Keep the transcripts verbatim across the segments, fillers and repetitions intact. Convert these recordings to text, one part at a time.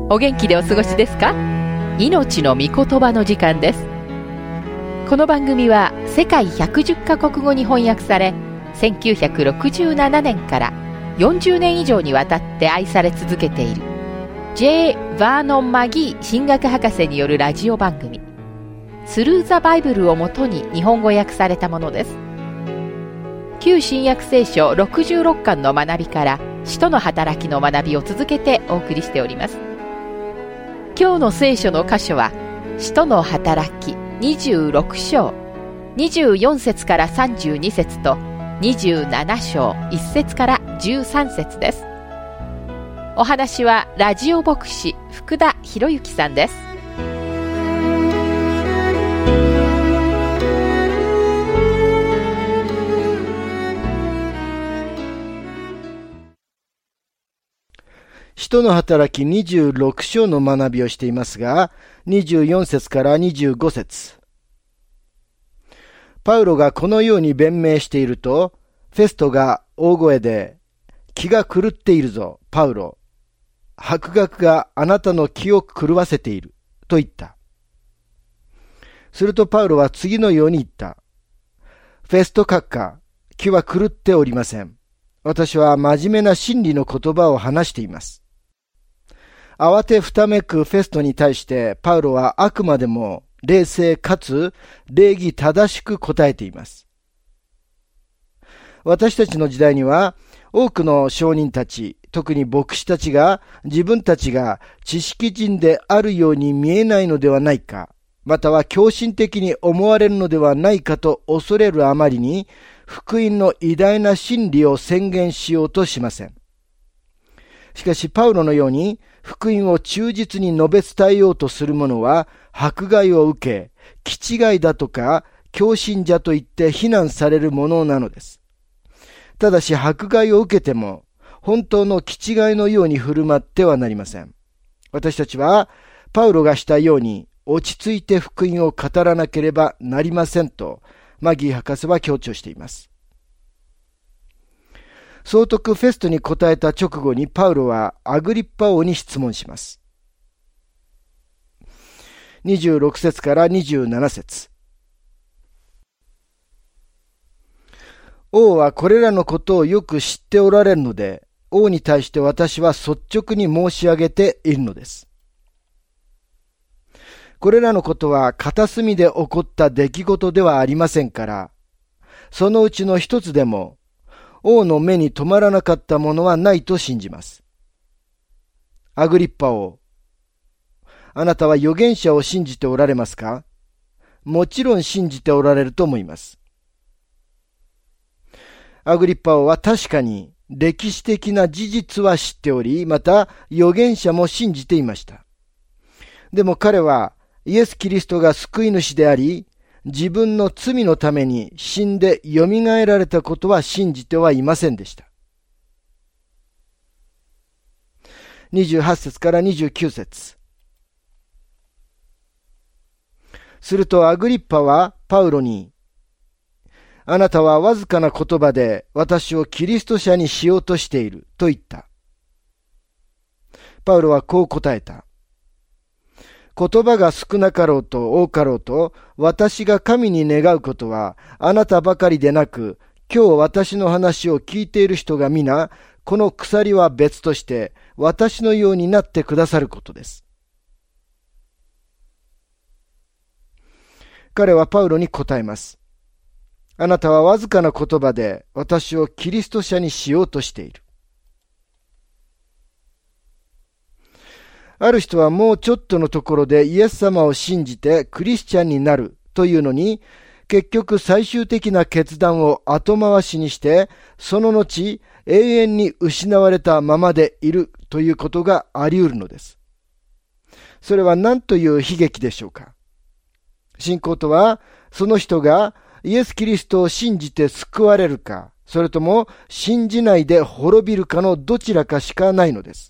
お元気でお過ごしですか？命の御言葉の時間です。この番組は世界ひゃくじゅっカ国語に翻訳され、せんきゅうひゃくろくじゅうななねんからよんじゅうねん以上にわたって愛され続けている J. バーノン・マギー神学博士によるラジオ番組スルー・ザ・バイブルをもとに日本語訳されたものです。旧新約聖書ろくじゅうろっかんの学びから使徒の働きの学びを続けてお送りしております。今日の聖書の箇所は使徒の働きにじゅうろくしょうにじゅうよんせつからさんじゅうにせつとにじゅうななしょういっせつからじゅうさんせつです。お話はラジオ牧師福田博之さんです。 使徒の働きにじゅうろくしょうの学びをしていますが、にじゅうよんせつからにじゅうごせつ。パウロがこのように弁明していると、フェストが大声で、気が狂っているぞ、パウロ。博学があなたの気を狂わせている、と言った。するとパウロは次のように言った。フェスト閣下、気は狂っておりません。私は真面目な真理の言葉を話しています。慌てふためくフェストに対してパウロはあくまでも冷静かつ礼儀正しく答えています。私たちの時代には多くの商人たち、特に牧師たちが自分たちが知識人であるように見えないのではないか、または狂信的に思われるのではないかと恐れるあまりに福音の偉大な真理を宣言しようとしません。しかしパウロのように福音を忠実に述べ伝えようとする者は迫害を受け、気違いだとか狂信者と言って非難されるものなのです。ただし迫害を受けても本当の気違いのように振る舞ってはなりません。私たちはパウロがしたように落ち着いて福音を語らなければなりませんとマギー博士は強調しています。総督フェストに答えた直後にパウロはアグリッパ王に質問します。にじゅうろくせつからにじゅうななせつ。王はこれらのことをよく知っておられるので、王に対して私は率直に申し上げているのです。これらのことは片隅で起こった出来事ではありませんから、そのうちの一つでも王の目に留まらなかったものはないと信じます。アグリッパ王、あなたは預言者を信じておられますか？もちろん信じておられると思います。アグリッパ王は確かに歴史的な事実は知っており、また預言者も信じていました。でも彼はイエス・キリストが救い主であり、自分の罪のために死んでよみがえられたことは信じてはいませんでした。にじゅうはっせつからにじゅうきゅうせつ。するとアグリッパはパウロに、あなたはわずかな言葉で私をキリスト者にしようとしていると言った。パウロはこう答えた。言葉が少なかろうと多かろうと、私が神に願うことは、あなたばかりでなく、今日私の話を聞いている人が皆、この鎖は別として、私のようになってくださることです。彼はパウロに答えます。あなたはわずかな言葉で、私をキリスト者にしようとしている。ある人はもうちょっとのところでイエス様を信じてクリスチャンになるというのに、結局最終的な決断を後回しにして、その後永遠に失われたままでいるということがあり得るのです。それは何という悲劇でしょうか。信仰とは、その人がイエス・キリストを信じて救われるか、それとも信じないで滅びるかのどちらかしかないのです。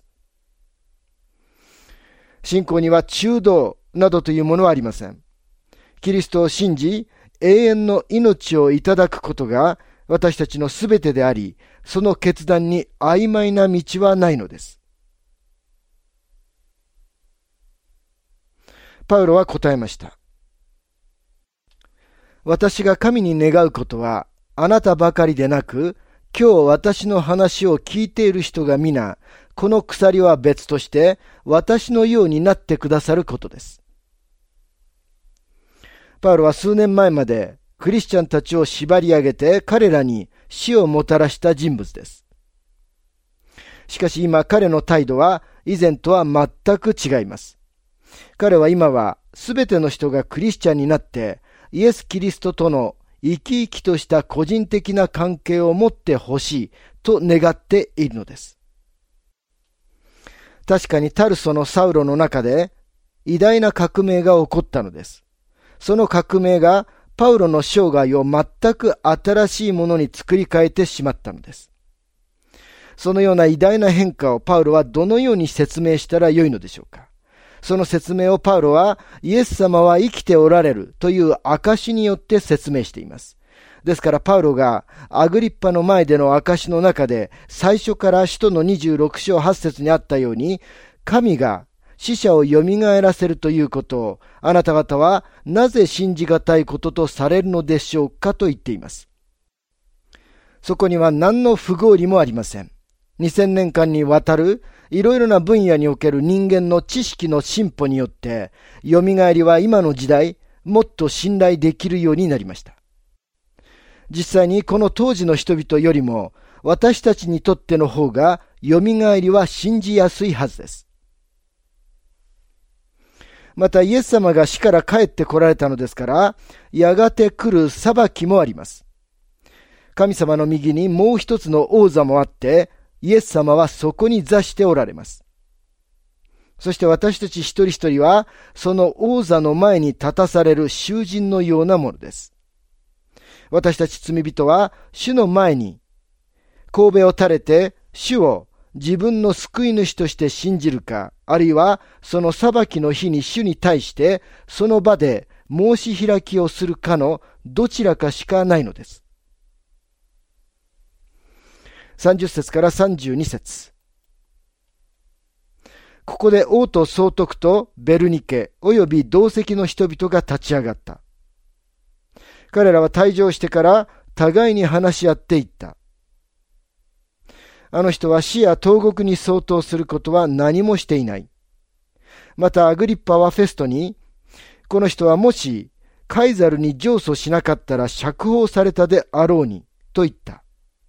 信仰には中道などというものはありません。キリストを信じ、永遠の命をいただくことが私たちのすべてであり、その決断に曖昧な道はないのです。 パウロは答えました。私が神に願うことは、あなたばかりでなく、今日私の話を聞いている人が皆、この鎖は別として、私のようになってくださることです。パウロは数年前まで、クリスチャンたちを縛り上げて彼らに死をもたらした人物です。しかし今彼の態度は以前とは全く違います。彼は今はすべての人がクリスチャンになってイエス・キリストとの生き生きとした個人的な関係を持ってほしいと願っているのです。確かにタルソのサウロの中で偉大な革命が起こったのです。その革命がパウロの生涯を全く新しいものに作り変えてしまったのです。そのような偉大な変化をパウロはどのように説明したらよいのでしょうか。その説明をパウロはイエス様は生きておられるという証によって説明しています。ですからパウロがアグリッパの前での証の中で最初から使徒のにじゅうろく章はち節にあったように、神が死者をよみがえらせるということをあなた方はなぜ信じがたいこととされるのでしょうかと言っています。そこには何の不合理もありません。にせんねんかんにわたるいろいろな分野における人間の知識の進歩によってよみがえりは今の時代もっと信頼できるようになりました。実際にこの当時の人々よりも私たちにとっての方がよみがえりは信じやすいはずです。またイエス様が死から帰って来られたのですから、やがて来る裁きもあります。神様の右にもう一つの王座もあって、イエス様はそこに座しておられます。そして私たち一人一人は、その王座の前に立たされる囚人のようなものです。私たち罪人は、主の前に、頭を垂れて、主を自分の救い主として信じるか、あるいはその裁きの日に主に対してその場で申し開きをするかのどちらかしかないのです。さんじゅっ節からさんじゅうに節。ここで王と総督とベルニケおよび同席の人々が立ち上がった。彼らは退場してから互いに話し合っていった。あの人は死や投獄に相当することは何もしていない。またアグリッパはフェストに、この人はもしカイザルに上訴しなかったら釈放されたであろうに、と言った。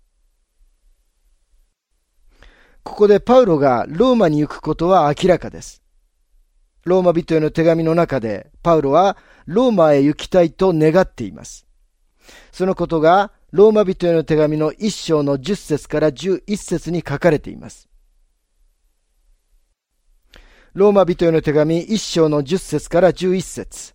ここでパウロがローマに行くことは明らかです。ローマ人への手紙の中でパウロはローマへ行きたいと願っています。そのことがローマ人への手紙の一章のじゅっ節からじゅういち節に書かれています。ローマ人への手紙一章のじゅっ節からじゅういち節。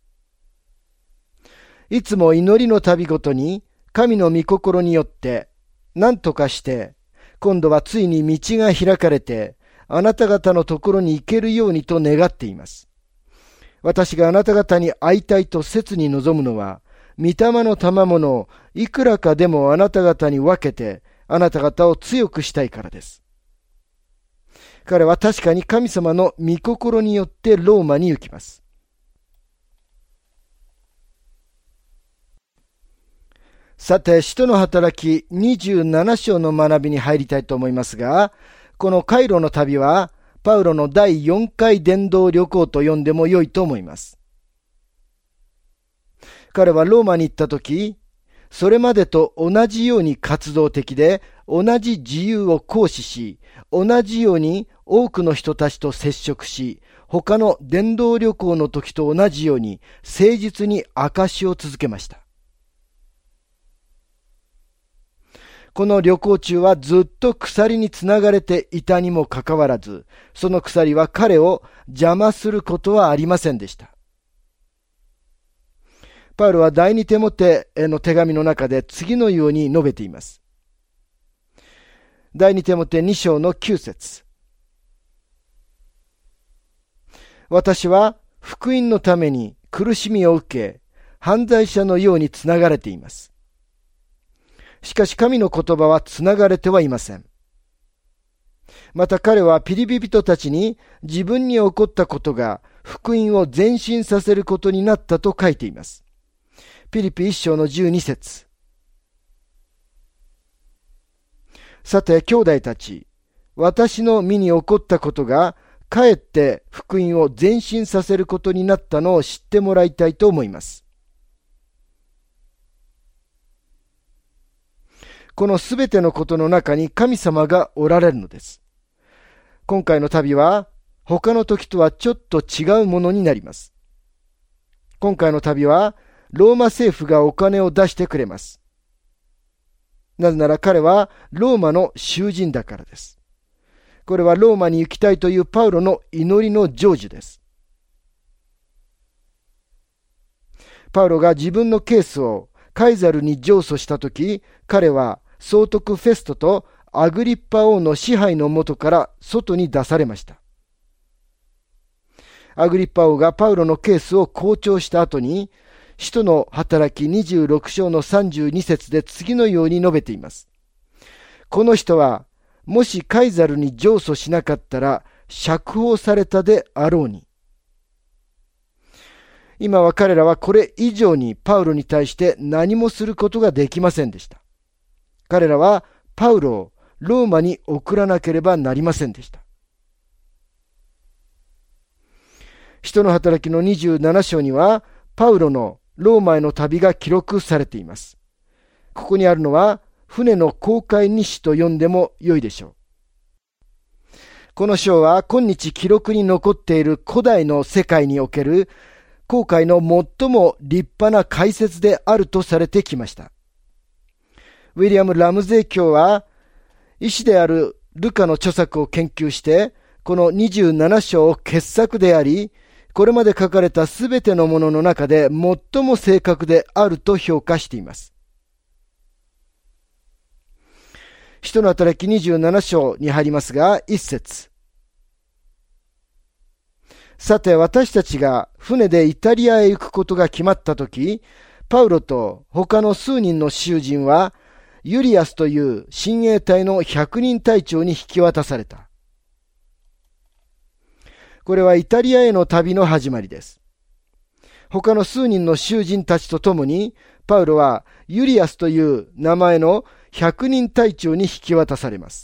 いつも祈りの度ごとに神の御心によって何とかして今度はついに道が開かれてあなた方のところに行けるようにと願っています。私があなた方に会いたいと切に望むのは御霊の賜物をいくらかでもあなた方に分けてあなた方を強くしたいからです。彼は確かに神様の御心によってローマに行きます。さて、使徒の働きにじゅうなな章の学びに入りたいと思いますが、このカイロの旅はパウロのだいよんかい伝道旅行と呼んでも良いと思います。彼はローマに行ったとき、それまでと同じように活動的で、同じ自由を行使し、同じように多くの人たちと接触し、他の伝道旅行の時と同じように誠実に証しを続けました。この旅行中はずっと鎖につながれていたにもかかわらず、その鎖は彼を邪魔することはありませんでした。パウロは第二テモテへの手紙の中で次のように述べています。第二テモテに章のきゅう節。私は福音のために苦しみを受け、犯罪者のようにつながれています。しかし神の言葉はつながれてはいません。また彼はピリピ人たちに自分に起こったことが福音を前進させることになったと書いています。ピリピ一章のじゅうに節。さて、兄弟たち、私の身に起こったことが、かえって福音を前進させることになったのを知ってもらいたいと思います。このすべてのことの中に神様がおられるのです。今回の旅は他の時とはちょっと違うものになります。今回の旅はローマ政府がお金を出してくれます。なぜなら彼はローマの囚人だからです。これはローマに行きたいというパウロの祈りの成就です。パウロが自分のケースをカイザルに上訴したとき、彼は総督フェストとアグリッパ王の支配の下から外に出されました。アグリッパ王がパウロのケースを校長した後に、使徒の働きにじゅうろく章のさんじゅうに節で次のように述べています。この人は、もしカイザルに上訴しなかったら釈放されたであろうに。今は彼らはこれ以上にパウロに対して何もすることができませんでした。彼らはパウロをローマに送らなければなりませんでした。使徒の働きのにじゅうなな章にはパウロのローマへの旅が記録されています。ここにあるのは船の航海日誌と呼んでも良いでしょう。この章は今日記録に残っている古代の世界における航海の最も立派な解説であるとされてきました。ウィリアム・ラムゼイ教は医師であるルカの著作を研究してこのにじゅうなな章を傑作であり、これまで書かれたすべてのものの中で最も正確であると評価しています。使徒の働きにじゅうなな章に入りますが、一節。さて私たちが船でイタリアへ行くことが決まったとき、パウロと他の数人の囚人は、ユリアスという親衛隊の百人隊長に引き渡された。これはイタリアへの旅の始まりです。他の数人の囚人たちと共に、パウロはユリアスという名前の百人隊長に引き渡されます。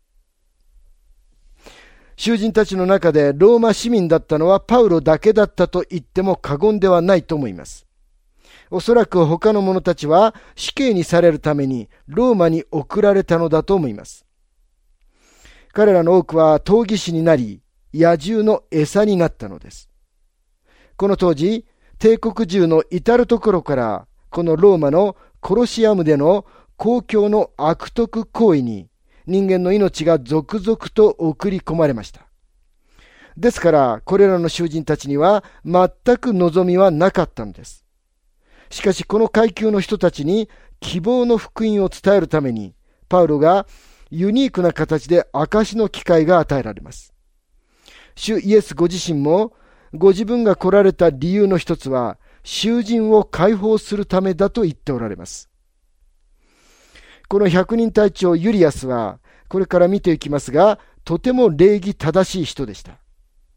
囚人たちの中でローマ市民だったのはパウロだけだったと言っても過言ではないと思います。おそらく他の者たちは死刑にされるためにローマに送られたのだと思います。彼らの多くは闘技士になり、野獣の餌になったのです。この当時、帝国中の至るところからこのローマのコロシアムでの公共の悪徳行為に人間の命が続々と送り込まれました。ですからこれらの囚人たちには全く望みはなかったのです。しかしこの階級の人たちに希望の福音を伝えるためにパウロがユニークな形で証の機会が与えられます。主イエスご自身もご自分が来られた理由の一つは囚人を解放するためだと言っておられます。この百人隊長ユリアスはこれから見ていきますが、とても礼儀正しい人でした。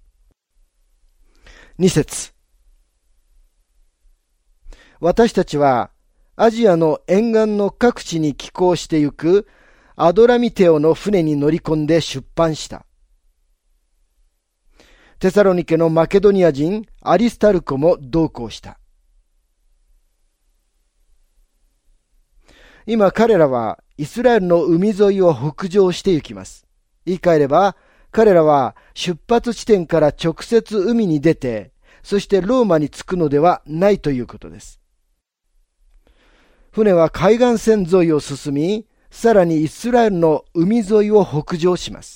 に節。私たちはアジアの沿岸の各地に寄港してゆくアドラミテオの船に乗り込んで出版した。テサロニケのマケドニア人アリスタルコも同行した。今彼らはイスラエルの海沿いを北上して行きます。言い換えれば彼らは出発地点から直接海に出て、そしてローマに着くのではないということです。船は海岸線沿いを進み、さらにイスラエルの海沿いを北上します。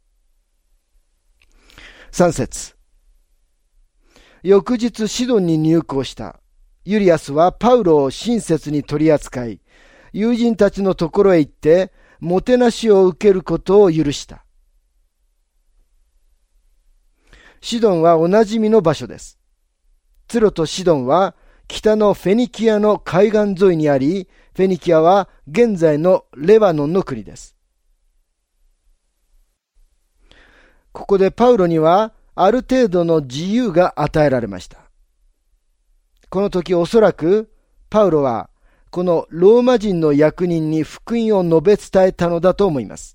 さん節。翌日シドンに入港したユリアスはパウロを親切に取り扱い、友人たちのところへ行ってもてなしを受けることを許した。シドンはおなじみの場所です。ツロとシドンは北のフェニキアの海岸沿いにあり、フェニキアは現在のレバノンの国です。ここでパウロにはある程度の自由が与えられました。この時おそらくパウロはこのローマ人の役人に福音を述べ伝えたのだと思います。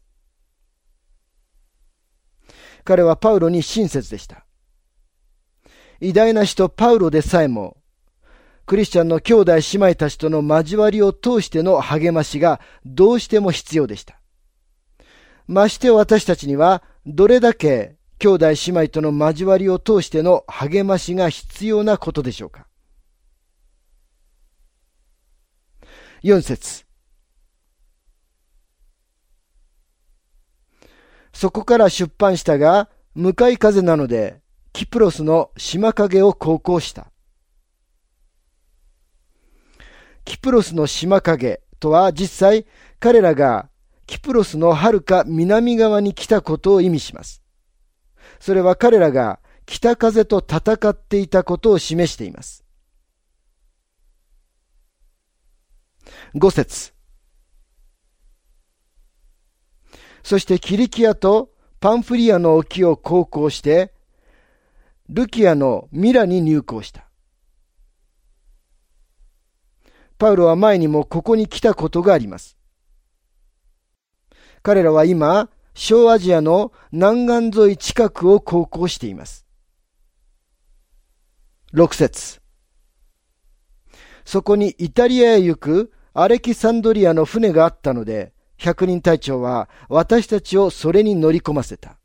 彼はパウロに親切でした。偉大な人パウロでさえも、クリスチャンの兄弟姉妹たちとの交わりを通しての励ましがどうしても必要でした。まして私たちにはどれだけ兄弟姉妹との交わりを通しての励ましが必要なことでしょうか。よん節。そこから出版したが、向かい風なので、キプロスの島影を航行した。キプロスの島影とは実際、彼らがキプロスのはるか南側に来たことを意味します。それは彼らが北風と戦っていたことを示しています。ご節。そしてキリキアとパンフリアの沖を航行して、ルキアのミラに入港した。パウロは前にもここに来たことがあります。彼らは今、小アジアの南岸沿い近くを航行しています。ろく節。そこにイタリアへ行くアレキサンドリアの船があったので、百人隊長は私たちをそれに乗り込ませた。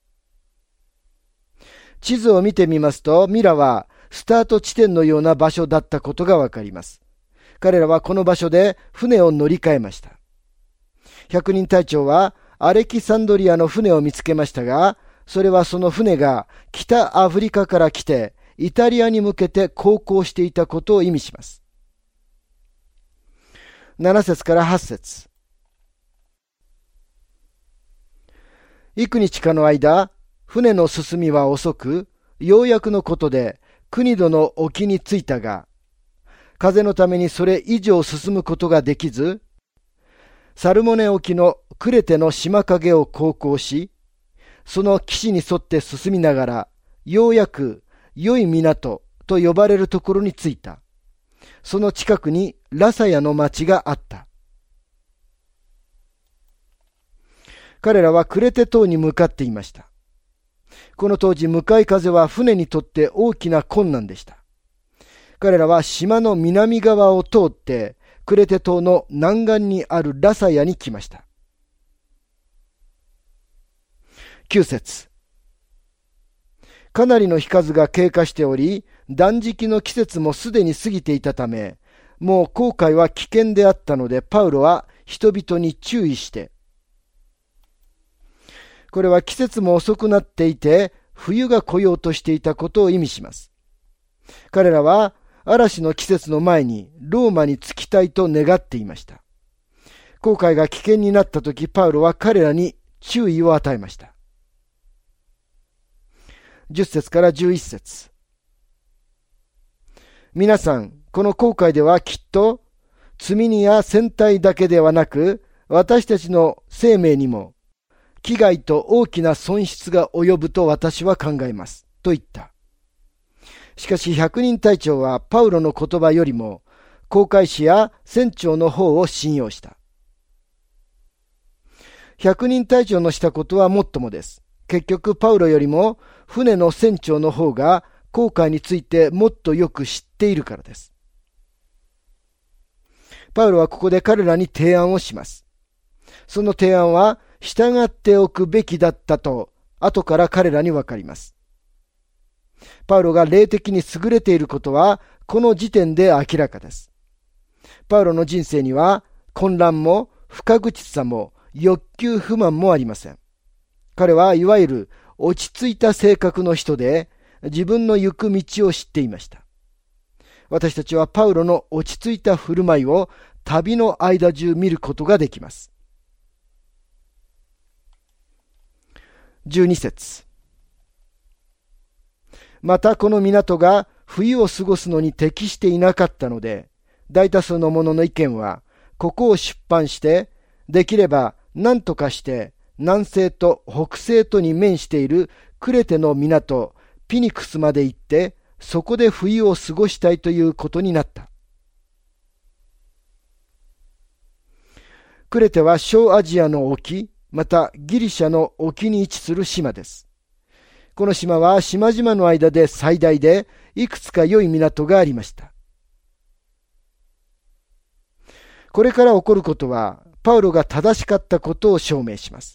地図を見てみますと、ミラはスタート地点のような場所だったことがわかります。彼らはこの場所で船を乗り換えました。百人隊長はアレキサンドリアの船を見つけましたが、それはその船が北アフリカから来てイタリアに向けて航行していたことを意味します。なな節からはち節。幾日かの間、船の進みは遅く、ようやくのことでクニドの沖に着いたが、風のためにそれ以上進むことができず、サルモネ沖のクレテの島影を航行し、その岸に沿って進みながら、ようやく良い港と呼ばれるところに着いた。その近くにラサヤの町があった。彼らはクレテ島に向かっていました。この当時、向かい風は船にとって大きな困難でした。彼らは島の南側を通って、クレテ島の南岸にあるラサヤに来ました。きゅう節。かなりの日数が経過しており、断食の季節もすでに過ぎていたため、もう航海は危険であったので、パウロは人々に注意して、これは季節も遅くなっていて、冬が来ようとしていたことを意味します。彼らは嵐の季節の前にローマに着きたいと願っていました。航海が危険になったとき、パウロは彼らに注意を与えました。じゅっ節からじゅういち節。皆さん、この航海ではきっと、積み荷や船体だけではなく、私たちの生命にも、危害と大きな損失が及ぶと私は考えます。と言った。しかし百人隊長はパウロの言葉よりも、航海士や船長の方を信用した。百人隊長のしたことはもっともです。結局パウロよりも船の船長の方が航海についてもっとよく知っているからです。パウロはここで彼らに提案をします。その提案は従っておくべきだったと後から彼らにわかります。パウロが霊的に優れていることはこの時点で明らかです。パウロの人生には混乱も不確実さも欲求不満もありません。彼はいわゆる落ち着いた性格の人で、自分の行く道を知っていました。私たちはパウロの落ち着いた振る舞いを旅の間中見ることができます。じゅうに節。またこの港が冬を過ごすのに適していなかったので、大多数の者の意見は、ここを出版して、できれば何とかして南西と北西とに面しているクレテの港ピニクスまで行って、そこで冬を過ごしたいということになった。クレテは小アジアの沖、またギリシャの沖に位置する島です。この島は島々の間で最大で、いくつか良い港がありました。これから起こることは、パウロが正しかったことを証明します。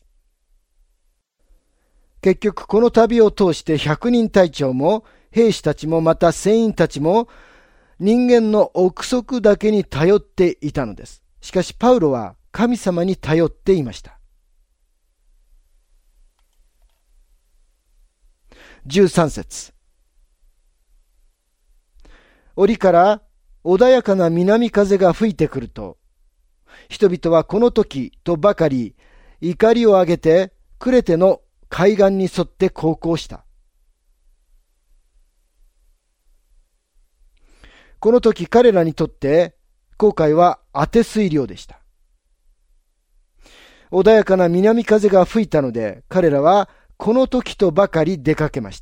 結局、この旅を通して百人隊長も、兵士たちもまた船員たちも、人間の憶測だけに頼っていたのです。しかし、パウロは神様に頼っていました。じゅうさん節。折から穏やかな南風が吹いてくると、人々はこの時とばかり怒りを上げてクレテの海岸に沿って航行した。この時彼らにとって航海は当て水量でした。穏やかな南風が吹いたので彼らはこの時とばかり出かけました。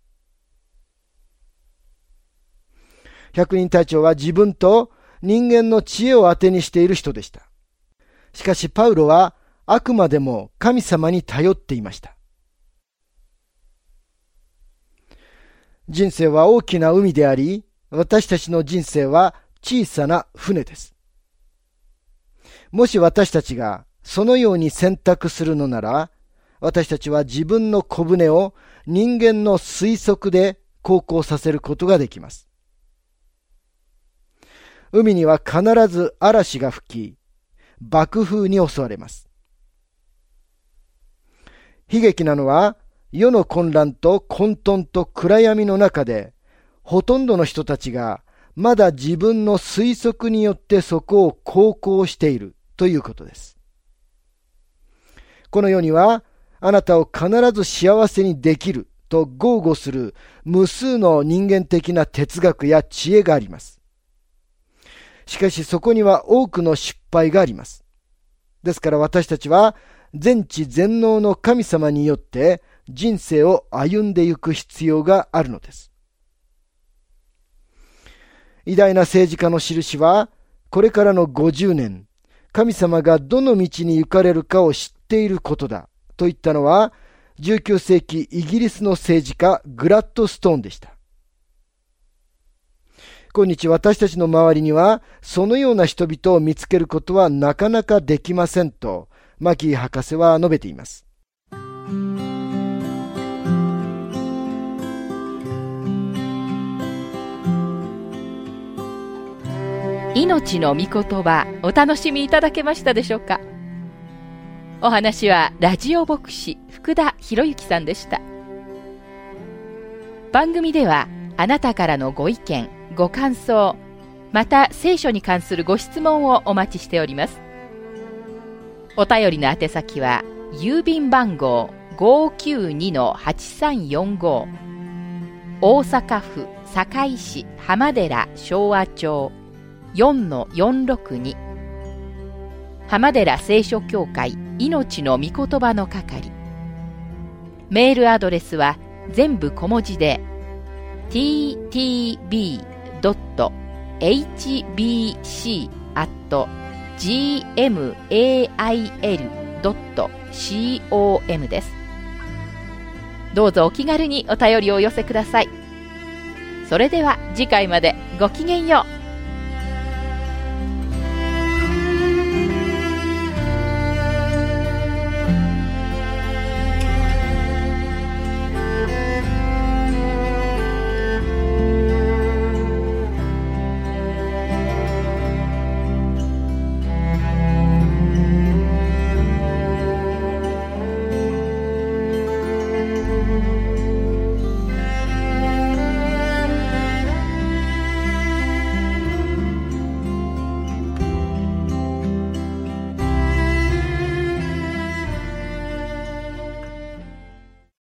百人隊長は自分と人間の知恵を当てにしている人でした。しかしパウロはあくまでも神様に頼っていました。人生は大きな海であり、私たちの人生は小さな船です。もし私たちがそのように選択するのなら、私たちは自分の小舟を人間の推測で航行させることができます。海には必ず嵐が吹き、爆風に襲われます。悲劇なのは、世の混乱と混沌と暗闇の中で、ほとんどの人たちがまだ自分の推測によってそこを航行しているということです。この世には、あなたを必ず幸せにできると豪語する無数の人間的な哲学や知恵があります。しかしそこには多くの失敗があります。ですから私たちは全知全能の神様によって人生を歩んでいく必要があるのです。偉大な政治家の印は、これからのごじゅうねん、神様がどの道に行かれるかを知っていることだと言ったのは、じゅうきゅうせいきイギリスの政治家グラッドストーンでした。今日私たちの周りにはそのような人々を見つけることはなかなかできませんとマキー博士は述べています。 命の御言葉、お楽しみいただけましたでしょうか。お話はラジオ牧師福田博之さんでした。番組ではあなたからのご意見ご感想、また聖書に関するご質問をお待ちしております。お便りの宛先は郵便番号 ごーきゅうにのはちさんよんご 大阪府堺市浜寺昭和町 よんのよんろくに 浜寺聖書協会命の御言葉の係。メールアドレスは全部小文字で ティーティービードットエイチビーシー アット ジーエムエーアイエル ドット コム です。どうぞお気軽にお便りをお寄せください。それでは次回までごきげんよう。